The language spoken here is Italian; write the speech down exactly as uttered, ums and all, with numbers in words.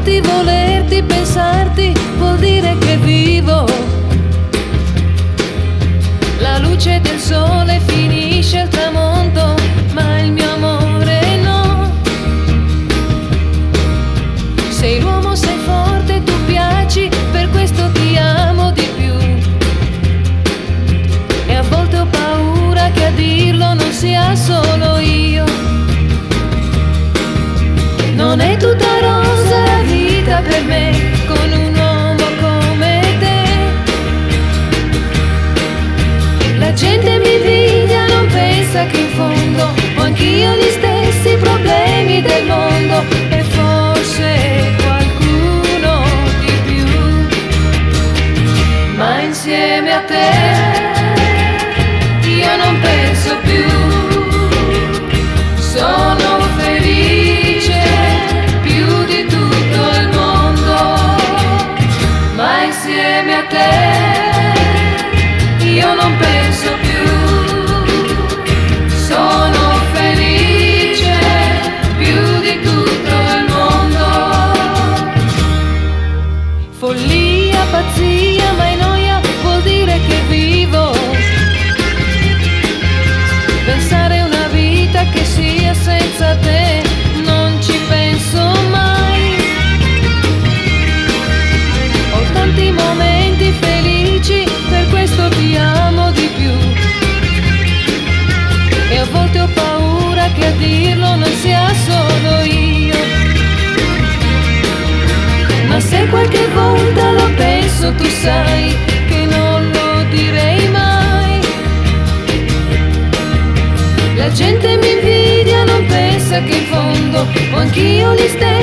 amarti, volerti, pensarti, vuol dire che vivo. La luce del sole finisce al tramonto, ma il mio amore no. Sei l'uomo, sei forte, tu piaci, per questo ti amo di più. E a volte ho paura che a dirlo non sia solo io. Non è tutta rosa la vita per me, con un uomo come te. La gente mi invidia, non pensa che in fondo ho anch'io gli stessi problemi del mondo, e forse qualcuno di più. Ma insieme a te io non penso più. Sono felice più di tutto il mondo, ma insieme a te io non penso più. Sono felice più di tutto il mondo. Follia, pazzia, mai noia, vuol dire che vivo. Pensare una vita che sia senza te, non ci penso mai. Ho tanti momenti felici, per questo ti amo di più. E a volte ho paura che a dirlo non sia solo io. Ma se qualche volta lo penso, tu sai che non lo direi mai. La gente mi invidia, non pensa che in fondo ho anch'io gli stessi